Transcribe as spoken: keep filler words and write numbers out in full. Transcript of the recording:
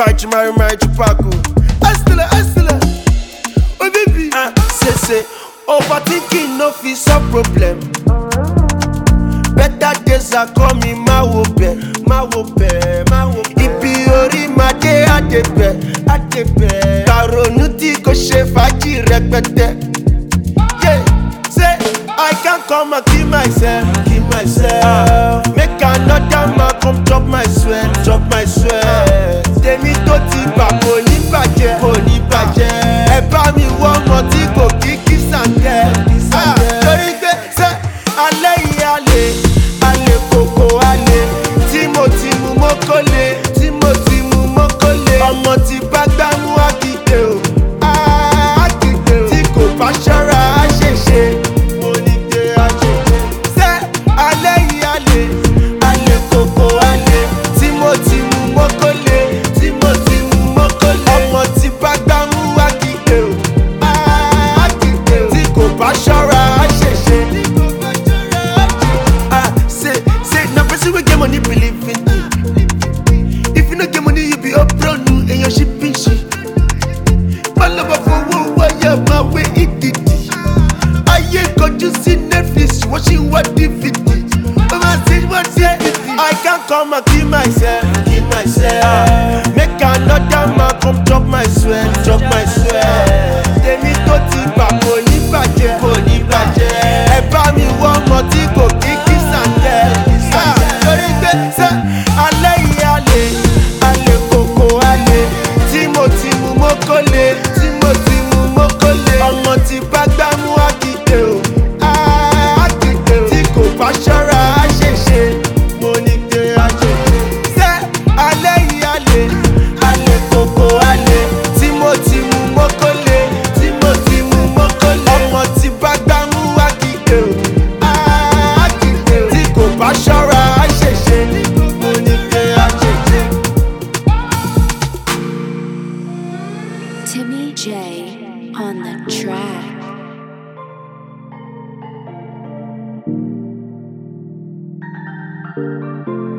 Fight marry marry Chupaco. Estela, Estela. Oh baby, ah, say say. Overthinking no fit solve problem. Better days are coming, ma wo be, ma wo be, ma wo be. Ibi ori ma de adebe, adebe. Karonu ti ko ṣe fàájì rẹpẹtẹ. Yeah, say I can't come and kill myself, kill myself. Make another man come chop my sweat, chop my sweat. Tèmi tó ti bà kò ní bàjẹ́, kò ní bàjẹ́. Ẹ bá mi wọ ọmọ tí kò kí kí sàǹdẹ̀. Torí pé ṣé alẹ́ yìí alẹ́, alẹ́ kòkó alẹ́. Tí mo ti mú mọ́kọ́lé, tí mo ti mú mọ́kọ́lé. Ọmọ tí bá gbá mú àkìdè o, àkìdè o. Tí kò bá ṣọ́ra á ṣèṣe. Mo ní pé á ṣèṣe. Ṣé alẹ́ yìí alẹ́, alẹ́ kòkó alẹ́. Tí mo ti mú mọ́kọ́lé, tí mo ti mú mọ́kọ́lé. Ọmọ tí bá gbá mú àkìdè o, àkìdè o. Tí kò bá ṣọ́ra á ṣèṣe. Ah, say, say, na person wey get money believe in you. If you no get money, you be up brand new and your shipping shit. Palava for wo wire my way ididi. Aye kojú sí Netflix, watching what D V D. Mama say what say, I can't come and kill myself, kill myself. Make another man come chop my sweat, chop my sweat. Tèmi tó ti bà kò ní bàjẹ́, kò ní bàjẹ́. Ẹ bá mi wọ ọmọ tí kò kí kí sàǹdẹ̀. Torí pé ṣé alẹ́ yìí alẹ́, alẹ́ kòkó alẹ́. Tí mo ti mú mọ́kọ́lé, tí mo ti mú mọ́kọ́lé. Ọmọ tí bá gbá mú àkìdè o, àkìdè o. Tí kò bá ṣọ́ra á ṣèṣe. Mo ní pé á ṣèṣe. Ṣé alẹ́ yìí alẹ́, alẹ́ kòkó alẹ́. Tí mo ti mú mọ́kọ́lé, tí mo ti mú mọ́kọ́lé. Ọmọ tí bá gbá mú àkìdè o, àkìdè o. Tí kò bá ṣọ́ra á ṣèṣe. Mo ní pé á ṣèṣe. Timmy J on the track. Thank you.